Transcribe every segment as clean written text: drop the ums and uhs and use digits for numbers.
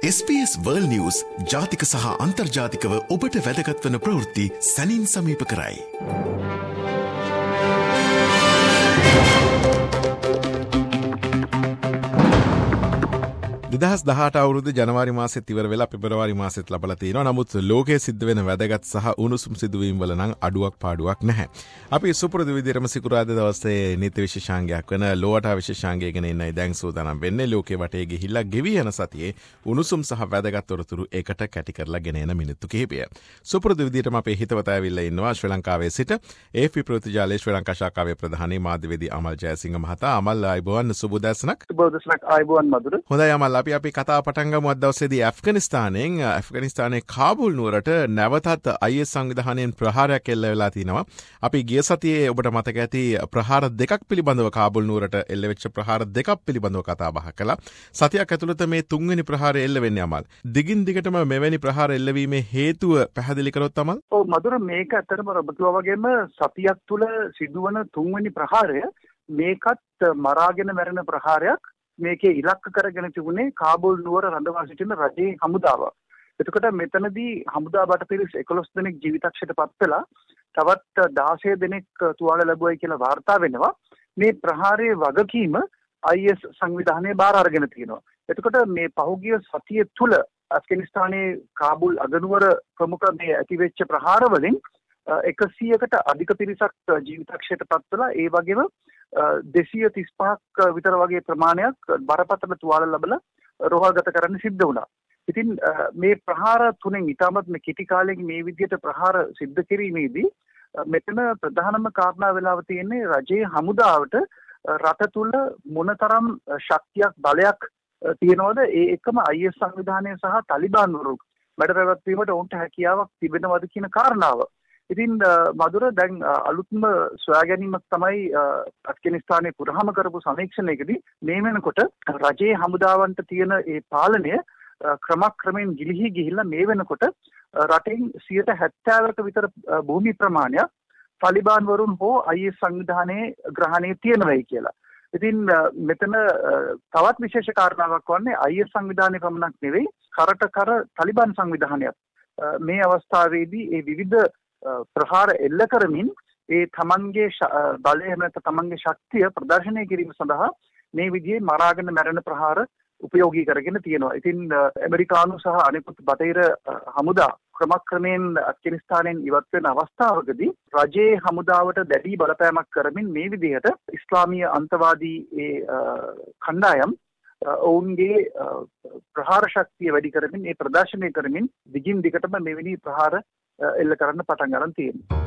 SBS World News ජාතික සහ අන්තර්ජාතිකව ඔබට වැදගත් වන ප්‍රවෘත්ති සැනින් සමීප කරයි. 2018 අවුරුදු ජනවාරි මාසෙත් ඉවර වෙලා පෙබරවාරි මාසෙත් ලබලා තියෙනවා. නමුත් ලෝකයේ සිද්ධ වෙන වැදගත් සහ උණුසුම් සිදුවීම් වල නම් අඩුවක් පාඩුවක් නැහැ. අපි සුපුරුදු විදිහටම සිකුරාදා දවසේ නීති විශේෂාංගයක් වෙන ලෝවටා විශේෂාංගය ගෙන ඉන්නයි දැන් සූදානම් වෙන්නේ. ලෝකේ වටේ ගිහිල්ලා ගෙවි යන සතියේ උණුසුම් සහ වැදගත් තොරතුරු එකට කැටි කරලා ගෙන එන මිනිත්තු කිහිපය. සුපුරුදු විදිහටම අපේ හිතවතා ඇවිල්ලා ඉන්නවා ශ්‍රී ලංකාවේ සිට AFP ප්‍රතිජාලයේ ශ්‍රී ලංකා ශාඛාවේ ප්‍රධානී මාධ්‍යවේදී අමල් ජයසිංහ මහතා. අමල් ආයුබෝවන් සුබෝදෑසනක්. සුබෝදෑසනක් ආයුබෝවන් මధుර. හොඳයි අමල් අපි කතා පටන් ගමු අද දවසේදී ඇෆ්ගනිස්තානයේ කාබුල් නුවරට නැවතත් IS සංවිධානයෙන් ප්‍රහාරයක් එල්ල වෙලා තිනවා. අපි ගිය සතියේ ඔබට මතක ඇති ප්‍රහාර දෙකක් පිළිබඳව කාබුල් නුවරට එල්ල වෙච්ච ප්‍රහාර දෙකක් පිළිබඳව කතා බහ කළා. සතියක් ඇතුළත මේ තුන්වෙනි ප්‍රහාරය එල්ල වෙන්නේ අමල්. දිගින් දිගටම මෙවැනි ප්‍රහාර එල්ලවීමේ හේතුව පැහැදිලි කරොත් අමල්. ඔව් මధుර, මේක ඇත්තටම ඔබතුමා වගේම සතියක් තුල සිදුවන තුන්වෙනි ප්‍රහාරය. මේකත් මරාගෙන මැරෙන ප්‍රහාරයක්. මේකේ ඉලක්ක කරගෙන තිබුණේ කාබුල් නුවර රඳවා සිටින රජයේ හමුදාව. එතකොට මෙතනදී හමුදා බටපිරිස් 11 දෙනෙක් ජීවිතක්ෂයට පත් වෙලා තවත් 16 දෙනෙක් තුවාල ලැබුවයි කියලා වාර්තා වෙනවා. මේ ප්‍රහාරයේ වගකීම IS සංවිධානය බාර අරගෙන තියෙනවා. එතකොට මේ පහුගිය සතිය තුල ඇෆ්ගනිස්තානයේ කාබුල් අගනුවර ප්‍රමුඛ මේ ඇතිවෙච්ච ප්‍රහාර වලින් 100කට අධික පිරිසක් ජීවිතක්ෂයට පත් වෙලා ඒ වගේම 235ක් විතර වගේ ප්‍රමාණයක් බරපතල තුවාල ලැබලා රෝහල්ගත කරන්න සිද්ධ වුණා. ඉතින් මේ ප්‍රහාර තුනෙන් ඉතාමත් මේ කෙටි කාලෙකින් මේ විදිහට ප්‍රහාර සිද්ධ කිරීමේදී මෙතන ප්‍රධානම කාරණා වෙලාව තියෙන්නේ රජයේ හමුදාවට රට තුල මොනතරම් ශක්තියක් බලයක් තියෙනවද, ඒ එකම IS සංවිධානය සහ තාලිබාන් වරු වැඩ පැවැත්වීමට ඔවුන්ට හැකියාවක් තිබෙනවද කියන කාරණාව. ඉතින් මధుර, දැන් අලුත්ම සොයා ගැනීමක් තමයි ඇෆ්ගනිස්තානයේ පුරාම කරපු සමීක්ෂණයකදී මේ වෙනකොට රජයේ හමුදාවන්ට තියෙන ඒ පාලනය ක්‍රමක්‍රමයෙන් ගිලිහි ගිහිල්ලා මේ වෙනකොට රටෙන් 70%ක විතර භූමි ප්‍රමාණයක් තාලිබාන් වරුන් හෝ IS සංවිධානයේ ග්‍රහණයේ තියෙනවයි කියලා. ඉතින් මෙතන තවත් විශේෂ කාරණාවක් වන්නේ IS සංවිධානය පමණක් නෙවෙයි, කරට කර තාලිබාන් සංවිධානයත් මේ අවස්ථාවේදී ඒ විවිධ ප්‍රහාර එල්ල කරමින් ඒ තමන්ගේ බලය නැත්නම් තමන්ගේ ශක්තිය ප්‍රදර්ශනය කිරීම සඳහා මේ විදිහේ මරාගෙන මැරෙන ප්‍රහාර උපයෝගී කරගෙන තියෙනවා. ඉතින් ඇමරිකානු සහ අනෙකුත් බටහිර හමුදා ක්‍රමක්‍රමයෙන් ඇෆ්ගනිස්තානයෙන් ඉවත් වෙන අවස්ථාවකදී රජයේ හමුදාවට දැඩි බලපෑමක් කරමින් මේ විදිහට ඉස්ලාමීය අන්තවාදී කණ්ඩායම් ඔවුන්ගේ ප්‍රහාර ශක්තිය වැඩි කරමින් ඒ ප්‍රදර්ශනය කරමින් දිගින් දිගටම මෙවැනි ප්‍රහාර එල්ල කරන්න පටන් ගන්න තියෙනවා.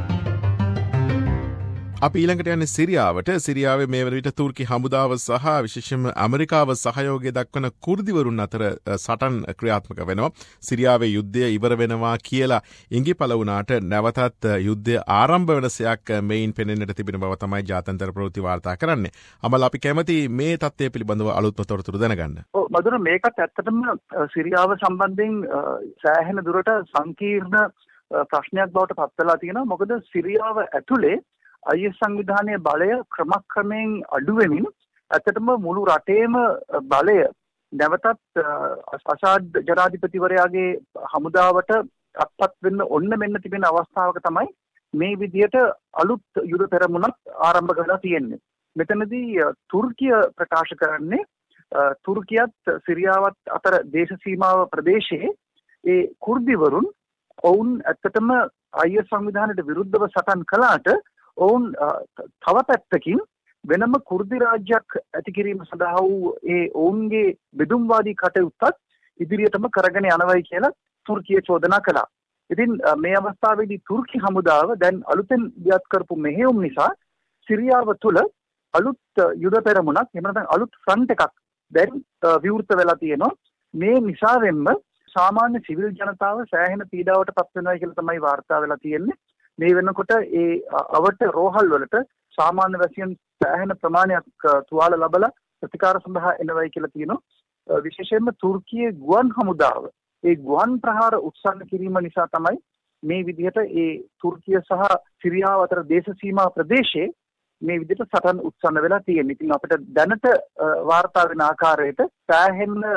අපි ඊළඟට යන්නේ සිරියාවට. සිරියාවේ මේ වන විට තුර්කි හමුදාව සහ විශේෂයෙන්ම ඇමරිකාව සහයෝගය දක්වන කුර්දිවරුන් අතර සටන් ක්‍රියාත්මක වෙනවා. සිරියාවේ යුද්ධය ඉවර වෙනවා කියලා ඉඟිපළ වුණාට නැවතත් යුද්ධය ආරම්භ වෙන සයක් මේයින් පෙනෙන්නට තිබෙන බව තමයි ජාත්‍යන්තර ප්‍රවෘත්ති වාර්තා කරන්නේ. අමල්, අපි කැමති මේ තත්ත්වය පිළිබඳව අලුත්ම තොරතුරු දැනගන්න. ඔව් මధుර, මේකත් ඇත්තටම සිරියාව සම්බන්ධයෙන් සෑහෙන දුරට සංකීර්ණ ප්‍රශ්නයක් බවට පත් වෙලා තියෙනවා. මොකද සිරියාව ඇතුලේ IS සංවිධානයේ බලය ක්‍රමක්‍රමයෙන් අඩු වෙමින් ඇත්තටම මුළු රටේම බලය නැවතත් අසාද් ජනාධිපතිවරයාගේ හමුදාවට අත්පත් වෙන්න ඔන්න මෙන්න තිබෙන අවස්ථාවක තමයි මේ විදියට අලුත් යුද පෙරමුණක් ආරම්භ කරලා තියෙන්නේ. මෙතනදී තුර්කිය ප්‍රකාශ කරන්නේ තුර්කියත් සිරියාවත් අතර දේශ සීමාව ප්‍රදේශයේ ඒ කුර්දිවරුන් ඔවුන් ඇත්තටම IS සංවිධානයට විරුද්ධව සටන් කළාට ඔවුන් තව පැත්තකින් වෙනම කුර්දි රාජ්‍යයක් ඇති කිරීම සඳහා වූ ඒ ඔවුන්ගේ බෙදුම්වාදී කටයුත්තත් ඉදිරියටම කරගෙන යනවායි කියලා තුර්කිය චෝදනා කළා. ඉතින් මේ අවස්ථාවේදී තුර්කි හමුදාව දැන් අලුතෙන් දියත් කරපු මෙහෙයුම් නිසා සිරියාව තුළ අලුත් යුද පෙරමුණක්, එහෙම නැත්නම් අලුත් ෆ්‍රන්ට් එකක් දැන් විවෘත වෙලා තියෙනවා. මේ නිසාවෙන්ම සාමාන්‍ය සිවිල් ජනතාව සෑහෙන පීඩාවට පත් වෙනවා කියලා තමයි වාර්තා වෙලා තියෙන්නේ. මේ වෙනකොට ඒ අවට රෝහල් වලට සාමාන්‍ය වැසියන් සෑහෙන ප්‍රමාණයක් තුවාල ලැබලා ප්‍රතිකාර සඳහා එනවයි කියලා තියෙනවා. විශේෂයෙන්ම තුර්කියේ ගුවන් හමුදාව ඒ ගුවන් ප්‍රහාර උත්සන්න කිරීම නිසා තමයි මේ විදිහට ඒ තුර්කිය සහ සිරියාව අතර දේශ සීමා ප්‍රදේශයේ මේ විදිහට සටන් උත්සන්න වෙලා තියෙන්නේ. ඉතින් අපිට දැනට වාර්තා වෙන ආකාරයට සෑහෙන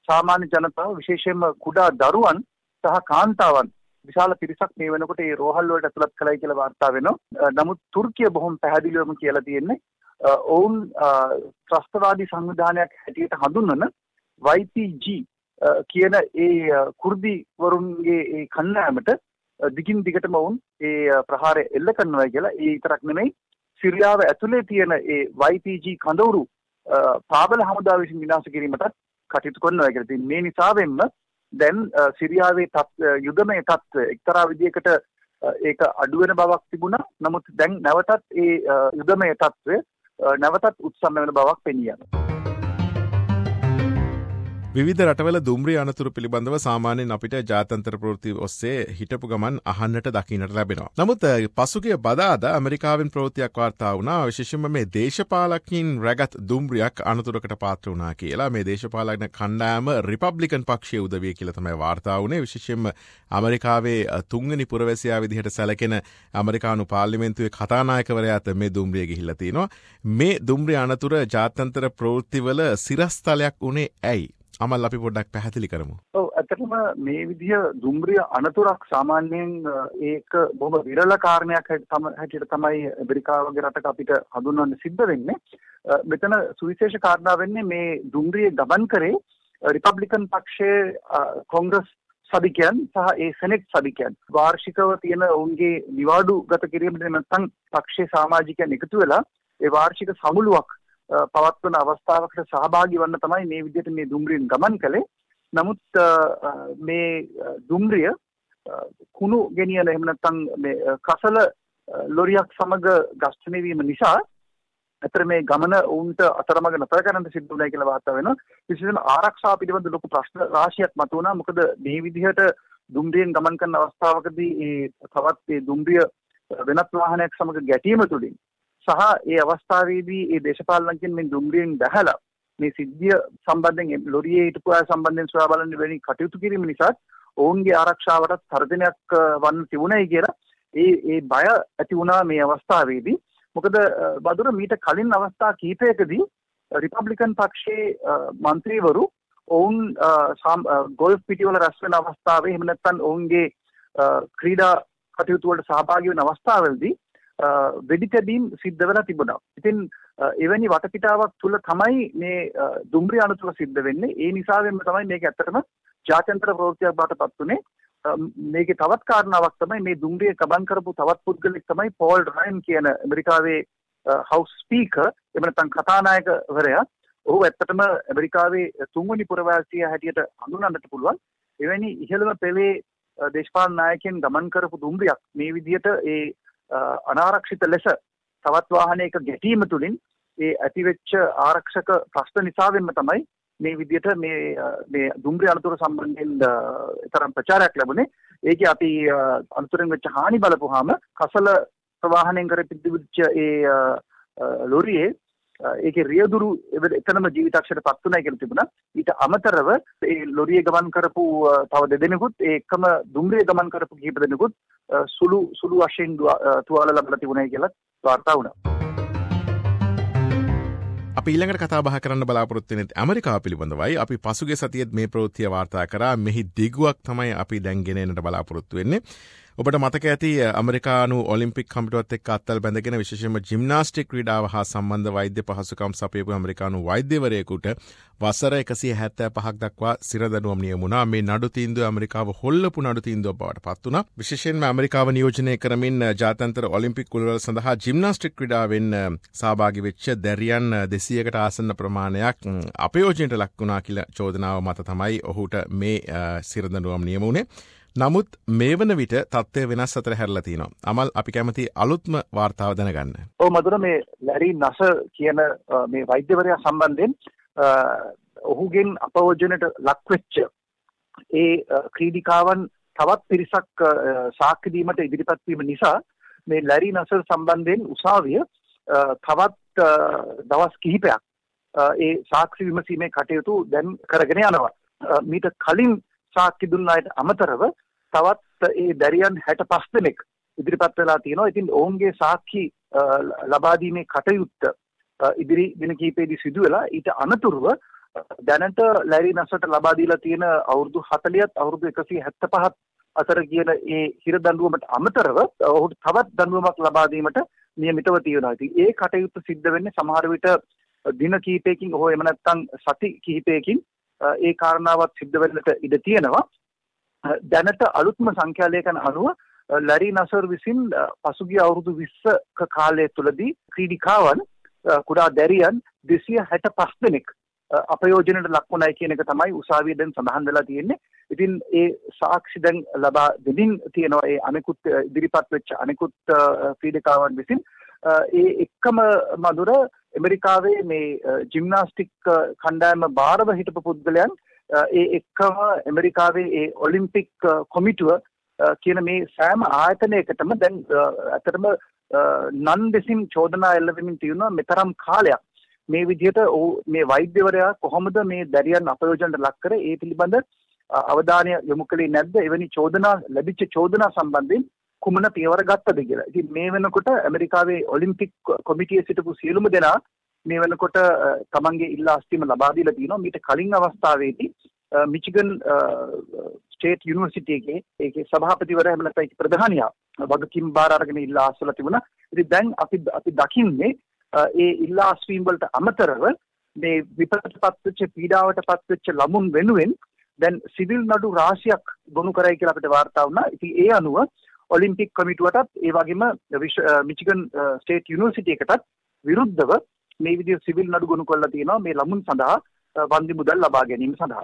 සාමාන්‍ය ජනතාව විශේෂයෙන්ම කුඩා දරුවන් සහ කාන්තාවන් විශාල පිරිසක් මේ වෙනකොට මේ රෝහල් වලට ඇතුළත් කළයි කියලා වාර්තා වෙනවා. නමුත් තුර්කිය බොහොම පැහැදිලිවම කියලා තියෙන්නේ ඔවුන් ත්‍රස්තවාදී සංවිධානයක් හැටියට හඳුන්වන YPG කියන ඒ කුර්දි වරුන්ගේ ඒ කණ්ඩායමට දිගින් දිගටම ඔවුන් ඒ ප්‍රහාරය එල්ල කරනවා කියලා. ඒ විතරක් නෙමෙයි සිරියාව ඇතුලේ තියෙන ඒ YPG කඳවුරු පාබල හමුදාව විසින් විනාශ කිරීමටත් කටයුතු කරනවා කියලා තියෙනවා. මේ නිසාවෙන්ම දැන් සිරියාවේ යුදමය තත්ත්වය එක්තරා විදියකට ඒක අඩු වෙන බවක් තිබුණා. නමුත් දැන් නැවතත් ඒ යුදමය තත්ත්වය නැවතත් උත්සන්න වෙන බවක් පෙනී යනවා. විවිධ රටවල දුම්රිය අනතුරු පිළිබඳව සාමාන්‍යයෙන් අපිට ජාත්‍යන්තර ප්‍රවෘත්ති ඔස්සේ හිටපු ගමන් අහන්නට දකින්නට ලැබෙනවා. නමුත් පසුගිය බදාදා ඇමරිකාවෙන් ප්‍රවෘත්තියක් වාර්තා වුණා විශේෂයෙන්ම මේ දේශපාලකයින් රැගත් දුම්රියක් අනතුරකට පාත්‍ර වුණා කියලා. මේ දේශපාලන කණ්ඩායම රිපබ්ලිකන් පක්ෂයේ උදවිය කියලා තමයි වාර්තා වුණේ. විශේෂයෙන්ම ඇමරිකාවේ තුන්වෙනි පුරවැසියා විදිහට සැලකෙන ඇමරිකානු පාර්ලිමේන්තුවේ කතානායකවරයාට මේ දුම්රිය ගිහිල්ලා තිනවා. මේ දුම්රිය අනතුර ජාත්‍යන්තර ප්‍රවෘත්තිවල සිරස්තලයක් උනේ ඇයි? අමල් අපි පොඩ්ඩක් පැහැදිලි කරමු. ඔව් ඇත්තටම මේ විදිය දුම්රිය අනතුරක් සාමාන්‍යයෙන් ඒක බොහොම විරල කාරණයක් හැටියට තමයි ඇමරිකාව වගේ රටක අපිට හඳුන්වන්න සිද්ධ වෙන්නේ. මෙතන සුවිශේෂ කාරණා වෙන්නේ මේ දුම්රිය ගමන් කරේ රිපබ්ලිකන් පක්ෂයේ කොංග්‍රස් සභිකයන් සහ ඒ සෙනෙට් සභිකයන් වාර්ෂිකව තියෙන ඔවුන්ගේ නිවාඩු ගත කිරීමට නැත්නම් පක්ෂයේ සමාජිකයන් එකතු වෙලා ඒ වාර්ෂික සමුළුවක් පවත්වන අවස්ථාවකට සහභාගී වන්න තමයි මේ විදිහට මේ දුම්රියෙන් ගමන් කළේ. නමුත් මේ දුම්රිය කුණු ගෙනියන එහෙම නැත්නම් මේ කසල ලොරියක් සමග ඝර්ෂණය වීම නිසා අතර මේ ගමන උන්ට අතරමඟ නතර කරන්න සිද්ධ වුණා කියලා වාර්තා වෙනවා. විශේෂයෙන්ම ආරක්ෂාව පිළිබඳ ලොකු ප්‍රශ්න රාශියක් මතුවුණා. මොකද මේ විදිහට දුම්රියෙන් ගමන් කරන අවස්ථාවකදී තවත් මේ දුම්රිය වෙනත් වාහනයක් සමග ගැටීම තුළින් සහ ඒ අවස්ථාවේදී ඒ දේශපාලනඥයන් මේ දුම්රියෙන් බැහැලා මේ සිද්ධිය සම්බන්ධයෙන් ලොරියේ හිටපු අය සම්බන්ධයෙන් සොයා බලන්න වෙනි කටයුතු කිරීම නිසා ඔවුන්ගේ ආරක්ෂාවටත් තර්ජනයක් වන්න තිබුණයි කියලා ඒ බය ඇති වුණා මේ අවස්ථාවේදී. මොකද බදුර මීට කලින් අවස්ථා කිහිපයකදී රිපබ්ලිකන් පක්ෂයේ മന്ത്രിවරු ඔවුන් ගෝල්ෆ් පිටිවල රැස් වෙන අවස්ථාවේ එහෙම නැත්නම් ඔවුන්ගේ ක්‍රීඩා කටයුතු වලට සහභාගී වෙන අවස්ථාවවලදී වෙඩි තැබීම් සිද්ධ වෙලා තිබුණා. ඉතින් එවැනි වටපිටාවක් තුල තමයි මේ දුම්රිය අනතුර සිද්ධ වෙන්නේ. ඒ නිසාවෙන්ම තමයි මේක ඇත්තටම ජාත්‍යන්තර ප්‍රවෘත්තියක් බවට පත් වුනේ. මේකේ තවත් කාරණාවක් තමයි මේ දුම්රිය කබන් කරපු තවත් පුද්ගලෙක් තමයි පෝල් රයන් කියන ඇමරිකාවේ හවුස් ස්පීකර් එහෙම නැත්නම් කතානායකවරයා. ඔහු ඇත්තටම ඇමරිකාවේ තුන්වෙනි පුරවැසියා හැටියට හඳුන්වන්නට පුළුවන්. එවැනි ඉහළම පෙළේ දේශපාලන නායකයන් ගමන් කරපු දුම්රියක් මේ විදිහට ඒ අනාරක්ෂිත ලෙස තවත් වාහනයක ගැටීම තුළින් ඒ ඇතිවෙච්ච ආරක්ෂක ප්‍රශ්න නිසාවෙන්ම තමයි මේ විදිහට මේ දුම්රිය අනතුර සම්බන්ධයෙන් තරම් ප්‍රචාරයක් ලැබුණේ. ඒකේ අපි අනතුරෙන් වෙච්ච හානි බලපුවාම කසල ප්‍රවාහණයෙන් කරපිටිවිච්ච ඒ ලොරියේ ඒකේ රියදුරු එතනම ජීවිතක්ෂයට පත් වුණා කියලා තිබුණා. ඊට අමතරව ඒ ලොරියේ ගමන් කරපු තව දෙදෙනෙකුත් ඒකම දුම්රිය ගමන් කරපු කීප දෙනෙකුත් සුළු වශයෙන් තුවාල ලැබලා තිබුණයි කියලා වාර්තා වුණා. අපි ඊළඟට කතා බහ කරන්න බලාපොරොත්තු වෙන්නේ ඇමරිකාව පිළිබඳවයි. අපි පසුගිය සතියේත් මේ ප්‍රවෘත්තිය වාර්තා කරා. මෙහි දිගුවක් තමයි අපි දැන් ගෙනෙන්නට බලාපොරොත්තු වෙන්නේ. ඔබට මතක ඇති ඇමරිකානු ඔලිම්පික් කමිටුවත් එක්ක අත්වල බැඳගෙන විශේෂයෙන්ම ජිම්නාස්ටික් ක්‍රීඩාව හා සම්බන්ධ වෛද්‍ය පහසුකම් සපයපු ඇමරිකානු වෛද්‍යවරයෙකුට වසර 175ක් දක්වා සිරදඬුවම් නියම වුණා. මේ නඩු තීන්දුව ඇමරිකාව හොල්ලපු නඩු තීන්දුවක් බවට පත් වුණා. විශේෂයෙන්ම ඇමරිකාව නියෝජනය කරමින් ජාත්‍යන්තර ඔලිම්පික් කුළුවල සඳහා ජිම්නාස්ටික් ක්‍රීඩාවෙන් සහභාගී වෙච්ච දැරියන් 200කට ආසන්න ප්‍රමාණයක් අපයෝජනයට ලක් වුණා කියලා චෝදනාව මත තමයි ඔහුට මේ සිරදඬුවම් නියම වුණේ. නමුත් මේ වන විට තත්ත්වය වෙනස් අතර හැරලා තියෙනවා. අමල් අපි කැමති අලුත්ම වාර්තාව දැනගන්න. ඔව් මధుර මේ ලැරි නසර් කියන මේ වෛද්‍යවරයා සම්බන්ධයෙන් ඔහුගෙන් අපයෝජනයට ලක් වෙච්ච ඒ ක්‍රීඩිකාවන් තවත් පිරිසක් සාක්ෂි දීමට ඉදිරිපත් වීම නිසා මේ ලැරි නසර් සම්බන්ධයෙන් උසාවිය තවත් දවස් කිහිපයක් ඒ සාක්ෂි විමසීමේ කටයුතු දැන් කරගෙන යනවා. මීට කලින් සාක්ෂි දුන්න අයට අමතරව තවත් ඒ දැරියන් 65 දෙනෙක් ඉදිරිපත් වෙලා තියෙනවා. ඉතින් ඔවුන්ගේ සාක්ෂි ලබා දීමේ කටයුත්ත ඉදිරි දින කිහිපෙදී සිදු වෙලා ඊට අනතුරුව දැනට ලැරි නසට ලබා දීලා තියෙන අවුරුදු 40ත් අවුරුදු 175ත් අතර කියන ඒ හිර දඬුවමට අමතරව ඔහුට තවත් දඬුවමක් ලබා දීමට නියමිතව තියෙනවා. ඉතින් ඒ කටයුතු සිද්ධ වෙන්නේ සමහර විට දින කිහිපයකින් හෝ එහෙම නැත්නම් සති කිහිපයකින් ඒ කාරණාවත් සිද්ධ වෙන්නට ඉඩ තියෙනවා. දැනට අලුත්ම සංඛ්‍යාලයකන අනුව ලැරි නසර් විසින් පසුගිය අවුරුදු 20ක කාලය තුළදී ක්‍රීඩිකාවන් කුඩා දැරියන් 265 දෙනෙක් අපයෝජනයට ලක්වුණයි කියන එක තමයි උසාවියේ දැන් සඳහන් වෙලා තියෙන්නේ. ඉතින් ඒ සාක්ෂි දැන් ලබා දෙමින් තියෙනවා ඒ අනෙකුත් ඉදිරිපත් වෙච්ච අනෙකුත් ක්‍රීඩිකාවන් විසින්. ඒ එක්කම මధుර ඇමරිකාවේ මේ ජිම්නාස්ටික් කණ්ඩායම බාරව හිටපු පුද්ගලයන් ඒ එක්කම ඇමරිකාවේ ඒ ඔලිම්පික් කොමිටුව කියන මේ සෑම ආයතනයකටම දැන් අතරම නන් දෙසින් චෝදනා එල්ල වෙමින් තියෙනවා මෙතරම් කාලයක් මේ විදිහට මේ වෛද්‍යවරයා කොහොමද මේ දැරියන් අපයෝජනට ලක් කරේ ඒ පිළිබඳ අවධානය යොමු කළේ නැද්ද? එවැනි චෝදනා ලැබිච්ච චෝදනා සම්බන්ධයෙන් කුමන පියවර ගත්තද කියලා. ඉතින් මේ වෙනකොට ඇමරිකාවේ ඔලිම්පික් කොමිටියේ සිටපු සියලුම දෙනා මේ වෙනකොට තමන්ගේ ඉල්ලා අස්තිම ලබා දීලා තියෙනවා. මීට කලින් අවස්ථාවේදී මිචිගන් ස්ටේට් යුනිවර්සිටි එකේ ඒකේ සභාපතිවරයා එහෙම නැත්නම් ප්‍රධානියා වගකීම් බාර අරගෙන ඉල්ලා අස්වලා තිබුණා. ඉතින් දැන් අපි දකින්නේ ඒ ඉල්ලා අස්වීම් වලට අමතරව මේ විපතටපත් වෙච්ච පීඩාවටපත් වෙච්ච ළමුන් වෙනුවෙන් දැන් සිවිල් නඩු රාශියක් ගොනු කරයි කියලා අපිට වාර්තා වුණා. ඉතින් ඒ අනුව ඔලිම්පික් කමිටුවටත් ඒ වගේම මිචිගන් ස්ටේට් යුනිවර්සිටි එකටත් විරුද්ධව මේ විදිහට සිවිල් නඩු ගොනු කරලා තියෙනවා මේ ළමුන් සඳහා වන්දි මුදල් ලබා ගැනීම සඳහා.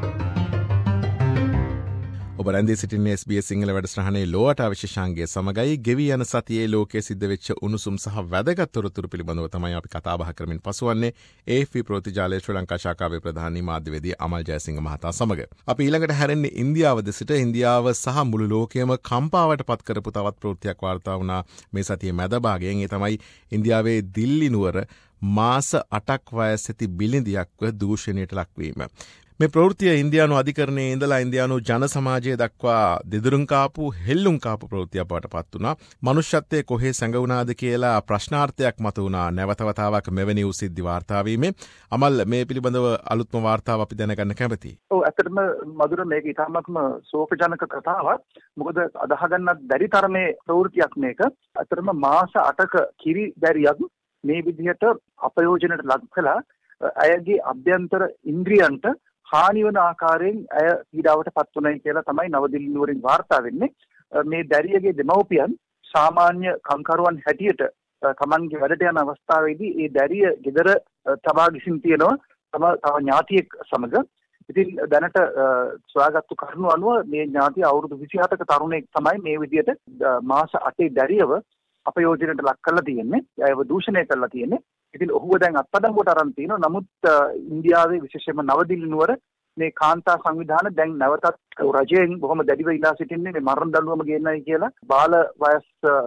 ඔබ රැඳී සිටින්නේ SBS සිංහල වැඩසටහනේ ලෝවට විශේෂාංගයේ සමගයි ගෙවී යන සතියේ ලෝකයේ සිද්ධ වෙච්ච උණුසුම් සහ වැදගත් තොරතුරු පිළිබඳව තමයි අපි කතා බහ කරමින් පසුවන්නේ AFP ප්‍රවෘත්තිජාලයේ ශ්‍රී ලංකා ශාඛාවේ ප්‍රධානී මාධ්‍යවේදී අමල් ජයසිංහ මහතා සමග. අපි ඊළඟට හැරෙන්නේ ඉන්දියාව දෙසට. ඉන්දියාව සහ මුළු ලෝකයේම කම්පාවට පත් කරපු තවත් ප්‍රවෘත්තියක් වාර්තා වුණා මේ සතියේ මැද භාගයෙන්. ඒ තමයි ඉන්දියාවේ දිල්ලි නුවර මාස 8ක් වයස් ඇති බිලිඳියක්ව දූෂණයට ලක්වීම. මේ ප්‍රවෘත්තිය ඉන්දියානු අධිකරණයේ ඉඳලා ඉන්දියානු ජන සමාජය දක්වා දෙදුරුම් කාපු හෙල්ලුම් කාපු ප්‍රවෘත්තියක් බවට පත් වුණා. මනුෂ්‍යත්වයේ කොහේ සැඟවුණාද කියලා ප්‍රශ්නාර්ථයක් මත වුණා නැවත වතාවක් මෙවැනි වූ සිද්ධි වාර්තා වීමේ. අමල් මේ පිළිබඳව අලුත්ම වාර්තාව අපි දැනගන්න කැමතියි. ඔව් ඇත්තටම මధుර මේක ඉතාමත්ම ශෝකජනක කතාවක්. මොකද අදහ ගන්නත් බැරි තරමේ ප්‍රවෘත්තියක් මේක. ඇත්තටම මාස 8ක කිරි දැරියක් මේ විදිහට අපයෝජනයට ලක් කළා. අයගේ අභ්‍යන්තර ඉන්ද්‍රියන්ට හානි වන ආකාරයෙන් ඇය පීඩාවට පත් වුණයි කියලා තමයි නවදිල්ලි නුවරින් වාර්තා වෙන්නේ. මේ දැරියගේ දෙමව්පියන් සාමාන්‍ය කම්කරුවන් හැටියට තමන්ගේ වැඩට යන අවස්ථාවේදී ඒ දැරිය ගෙදර තබා ගිසින් තියෙනවා තව ඥාතියෙක් සමග. ඉතින් දැනට සොයාගත්තු කරුණු අනුව මේ ඥාතිය අවුරුදු 27ක තරුණයෙක් තමයි මේ විදිහට මාස 8 දැරියව අපයෝජනයට ලක් කරලා තියෙන්නේ. ඇයව දූෂණය කරලා තියෙන්නේ. ඉතින් ඔහුව දැන් අත්අඩංගුවට අරන් තිනවා. නමුත් ඉන්දියාවේ විශේෂයෙන්ම නවදිල්ලි නුවර මේ කාන්තා සංවිධාන දැන් නැවතත් රජයෙන් බොහොම දැඩිව ඉල්ලා සිටින්නේ මේ මරණ දඬුවම ගෙන්නයි කියලා. බාල වයස්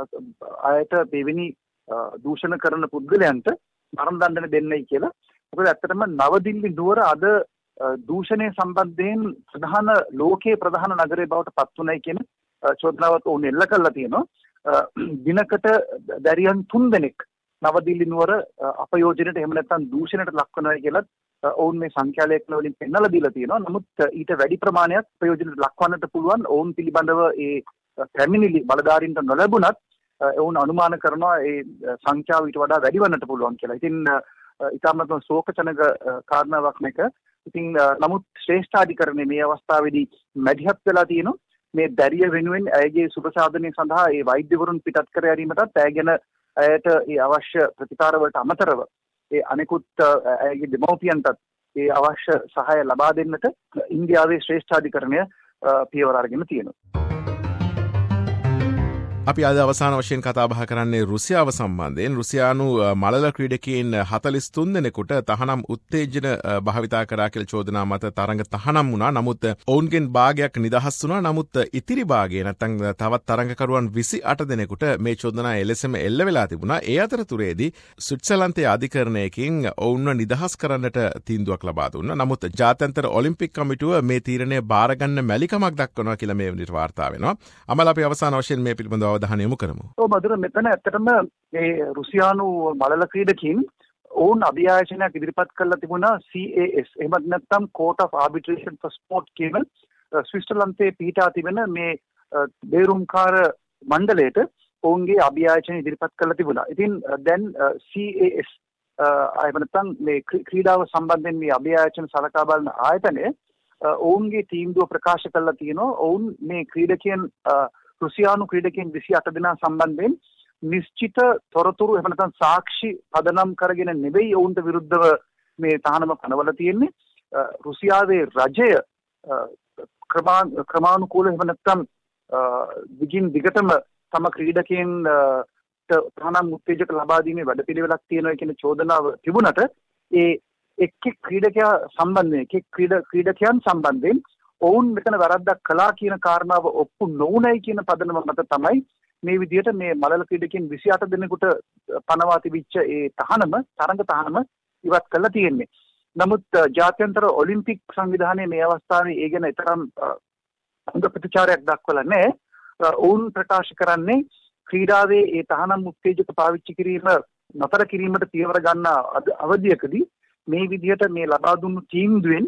අයට දෙවෙනි දූෂණ කරන පුද්ගලයන්ට මරණ දඬුවම දෙන්නයි කියලා. මොකද ඇත්තටම නවදිල්ලි නුවර අද දූෂණය සම්බන්ධයෙන් ලෝකයේ ප්‍රධාන නගරය බවට පත් වුණයි කියන චෝදනාවත් ඔවුන් එල්ල කරලා තියෙනවා. දිනකට දැරියන් 3 දෙනෙක් නවදිල්ලි නුවර අපයෝජනයට එහෙම නැත්නම් දූෂණයට ලක් වෙනවා කියලා ඔවුන් මේ සංඛ්‍යාලයක වලින් පෙන්නලා දීලා තියෙනවා. නමුත් ඊට වැඩි ප්‍රමාණයක් ප්‍රයෝජනට ලක්වන්නට පුළුවන් ඔවුන් පිළිබඳව ඒ පැමිණිලි බලධාරීන්ට නොලැබුණත් ඔවුන් අනුමාන කරනවා ඒ සංඛ්‍යාව ඊට වඩා වැඩි වන්නට පුළුවන් කියලා. ඉතින් ඉතාමත්ම ශෝකජනක කාරණාවක් මේක. ඉතින් නමුත් ශ්‍රේෂ්ඨාධිකරණයේ මේ අවස්ථාවේදී මැදිහත් වෙලා තියෙනවා. මේ දැරිය වෙනුවෙන් ඇයගේ සුබ සාධනය සඳහා ඒ වෛද්‍යවරුන් පිටත් කර ගැනීමටත් ඇය ගැන ඇයට ඒ අවශ්‍ය ප්‍රතිකාර වලට අමතරව ඒ අනෙකුත් ඇයගේ දෙමව්පියන්ටත් ඒ අවශ්‍ය සහාය ලබා දෙන්නට ඉන්දියාවේ ශ්‍රේෂ්ඨාධිකරණය පියවර අරගෙන තියෙනවා. අපි අද අවසාන වශයෙන් කතා බහ කරන්නේ රුසියාව සම්බන්ධයෙන්. රුසියානු මළල ක්‍රීඩකයින් 43 දෙනෙකුට තහනම් උත්තේජන භාවිතා කරා කියලා චෝදනා මත තරඟ තහනම් වුණා. නමුත් ඔවුන්ගෙන් භාගයක් නිදහස් වුණා. නමුත් ඉතිරි භාගය නැත්නම් තවත් තරඟකරුවන් 28 දෙනෙකුට මේ චෝදනා එලෙසම එල්ල වෙලා තිබුණා. ඒ අතරතුරේදී ස්විට්සර්ලන්තයේ අධිකරණයකින් ඔවුන්ව නිදහස් කරන්නට තීන්දුවක් ලබා දුන්නා. නමුත් ජාත්‍යන්තර ඔලිම්පික් කමිටුව මේ තීරණය බාරගන්න මැලිකමක් දක්වනවා කියලා මේ වෙනට වාර්තා වෙනවා. අමල අපි අවසාන වශයෙන් මේ පිළිබඳව අවධානය යොමු කරමු. ඔව් මధుර මෙතන ඇත්තටම මේ රුසියානු මළල ක්‍රීඩකයින් ඔවුන් අභියාචනයක් ඉදිරිපත් කරලා තිබුණා CAS එහෙමත් නැත්නම් Court of Arbitration for Sport කියන ස්විට්සර්ලන්තයේ පිහිටා තිබෙන මේ බේරුම්කාර මණ්ඩලයට ඔවුන්ගේ අභියාචන ඉදිරිපත් කරලා තිබුණා. ඉතින් දැන් CAS එහෙම නැත්නම් මේ ක්‍රීඩාව සම්බන්ධයෙන් මේ අභියාචන සලකා බලන ආයතනය ඔවුන්ගේ තීන්දුව ප්‍රකාශ කරලා තියෙනවා. ඔවුන් මේ ක්‍රීඩකයන් රුසියානු ක්‍රීඩකයන් 28 දෙනා සම්බන්ධයෙන් නිශ්චිත තොරතුරු එහෙම නැත්නම් සාක්ෂි පදනම් කරගෙන නෙවෙයි ඔවුන්ට විරුද්ධව මේ තහනම පනවලා තියෙන්නේ. රුසියාවේ රජය ක්‍රමානුකූල එහෙම නැත්නම් දිගින් දිගටම තම ක්‍රීඩකයන් තහනම් උත්තේජක ලබා දීමේ වැඩපිළිවෙලක් තියෙනවා කියන චෝදනාව තිබුණට ඒ එක් ක්‍රීඩකයා සම්බන්ධයෙන් ක්‍රීඩකයන් සම්බන්ධයෙන් ඔවුන් මෙතන වැරද්දක් කළා කියන කාරණාව ඔප්පු නොවුනයි කියන පදනම මත තමයි මේ විදිහට මේ මලල ක්‍රීඩකයන් 28 දෙනෙකුට පනවා තිබිච්ච ඒ තරඟ තහනම ඉවත් කරලා තියෙන්නේ. නමුත් ජාත්‍යන්තර ඔලිම්පික් සංවිධානයේ මේ අවස්ථාවේ ඒ ගැන තරම් හොඳ ප්‍රතිචාරයක් දක්වලා නැහැ. ඔවුන් ප්‍රකාශ කරන්නේ ක්‍රීඩාවේ ඒ තහනම් උත්තේජක පාවිච්චි කිරීම නතර කිරීමට පියවර ගන්න අවධියකදී මේ විදිහට මේ ලබා දුන්නු තීන්දුවෙන්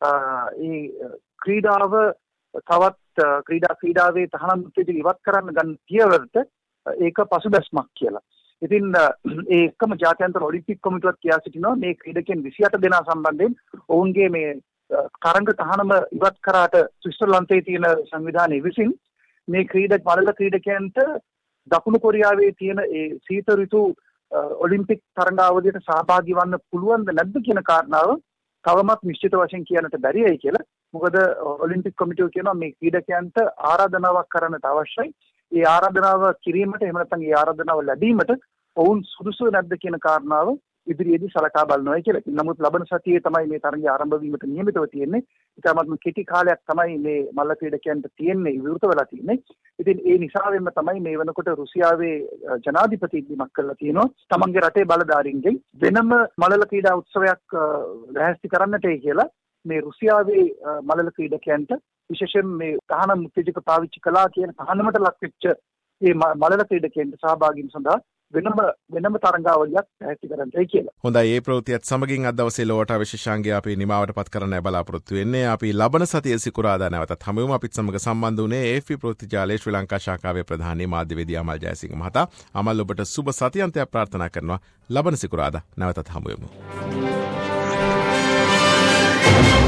ඒ ක්‍රීඩාව තවත් ක්‍රීඩාවේ තහනම් උත්තේජක ඉවත් කරන්න ගන්න පියවරට ඒක පසුබැස්මක් කියලා. ඉතින් ඒ එකම ජාත්‍යන්තර ඔලිම්පික් කොමිටුවත් කියා සිටිනවා මේ ක්‍රීඩකයන් 28 දෙනා සම්බන්ධයෙන් ඔවුන්ගේ මේ තරඟ තහනම ඉවත් කරාට ස්විට්සර්ලන්තයේ තියෙන සංවිධානයේ විසින් මේ මලල ක්‍රීඩකයන්ට දකුණු කොරියාවේ තියෙන ඒ සීත ඍතු ඔලිම්පික් තරඟාවලියට සහභාගී වන්න පුළුවන්ද නැද්ද කියන කාරණාව තවමත් නිශ්චිත වශයෙන් කියන්නට බැරියයි කියලා. මොකද ඔලිම්පික් කොමිටුව කියනවා මේ ක්‍රීඩකයන්ට ආරාධනාවක් කරන්නට අවශ්‍යයි. ඒ ආරාධනාව කිරීමට එහෙම නැත්නම් ඒ ආරාධනාව ලැබීමට ඔවුන් සුදුසු නැද්ද කියන කාරණාව ඉදිරියේදී සලකා බලනවා කියලා. නමුත් ලබන සතියේ තමයි මේ තරඟය ආරම්භ වීමට නියමිතව තියෙන්නේ. ඉතාමත්ම කෙටි කාලයක් තමයි මේ මල්ල ක්‍රීඩකයන්ට තියෙන්නේ විවෘත වෙලා තියෙන්නේ. ඉතින් ඒ නිසාවෙන්ම තමයි මේ වෙනකොට රුසියාවේ ජනාධිපති ඉදිරිමක් කරලා තියෙනවා. තමන්ගේ රටේ බලධාරීන්ගෙන් වෙනම මලල ක්‍රීඩා උත්සවයක් ලැහැස්ති කරන්නටයි කියලා මේ රුසියාවේ මලල ක්‍රීඩකයන්ට විශේෂයෙන් මේ තහනම් උත්තේජක පාවිච්චි කළා කියන තහනමට ලක්වෙච්ච මේ මලල ක්‍රීඩකයන්ට සහභාගී වීම සඳහා වෙනම තරඟාවලියක් පැහැදිලි කරන්නයි කියලා. හොඳයි ඒ ප්‍රවෘත්තියත් සමගින් අද දවසේ ලෝට විශේෂාංගය අපි නිමාවට පත් කරන්න බලාපොරොත්තු වෙන්නේ. අපි ලබන සතියේ සිකුරාදා නැවතත් හමු වෙමු. අපිත් සමග සම්බන්ධ වුණේ AFP ප්‍රවෘත්ති ජාලයේ ශ්‍රී ලංකා ශාඛාවේ ප්‍රධානී මාධ්‍යවේදී අමල් ජයසිංහ මහතා. අමල් ඔබට සුබ සතියන්තයක් ප්‍රාර්ථනා කරනවා. ලබන සිකුරාදා නැවතත් හමු වෙමු.